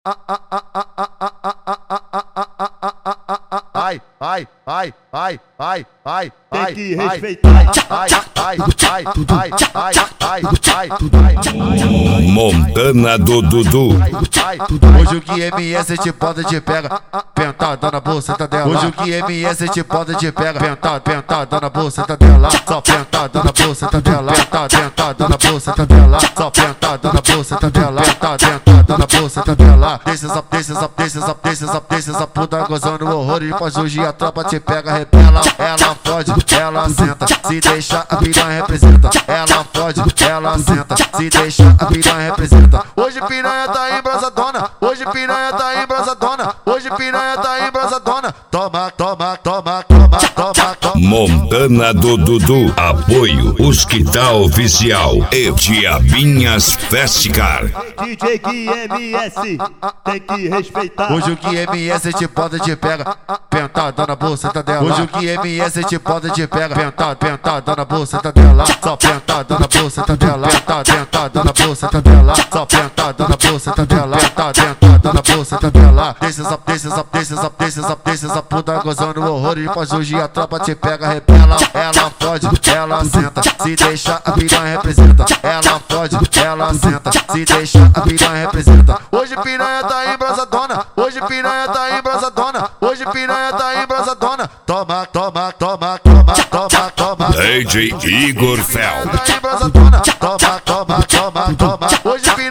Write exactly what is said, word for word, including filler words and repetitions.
Ai, ai, ai, ai, ai, ai, Tem ai, que ai, respeitar. ai, ai, ai, ai, ai, ai, ai, ai, Montana do Dudu. Hoje o que M S te bota te pega, pentada na bolseta dela. Hoje o que M S te bota te pega, pentada, pentada na bolseta dela. Só pentada na bolseta dela, pentada, pentada na bolseta dela. Só pentada na bolseta dela, pentada, pentada na bolseta dela. Deixa essa, deixa essa, deixa essa, deixa essa, deixa essa puta gozando horror. E depois hoje a tropa te pega, repela. Ela fode, ela senta, se deixa a piranha representa. Ela fode, ela senta, se deixa a piranha representa. Hoje piranha tá embrasadona, hoje piranha tá embrasadona, hoje piranha tá embrasadona. Toma, toma, toma, toma, toma, toma. Montana do Dudu. Apoio Os Que Tá Oficial e Diabinhas Festicar. D J Gui M S, tem que respeitar. Hoje o que M S te bota te pega, pentada na bolseta dela. Hoje o que M S te bota te pega, pentada, pentada na bolseta dela. Só pentada na bolseta dela, pentada, pentada na bolseta dela. Só pentada na bolseta dela, pentada, pentada na bolseta dela. Deixa essa, deixa essa, deixa essa, deixa essa, deixa essa puta gozando horror. E depois hoje a tropa te pega, repela. Ela fode, ela senta, se deixa a piranha representa. Ela fode, ela senta, se deixa a piranha representa. Hoje piranha tá embrasadona, hoje piranha tá embrasadona, hoje piranha tá embrasadona. Toma, toma, toma, toma, toma, toma. D J Igor Fel. Tá embrasadona, toma, toma, toma, toma. Hoje piranha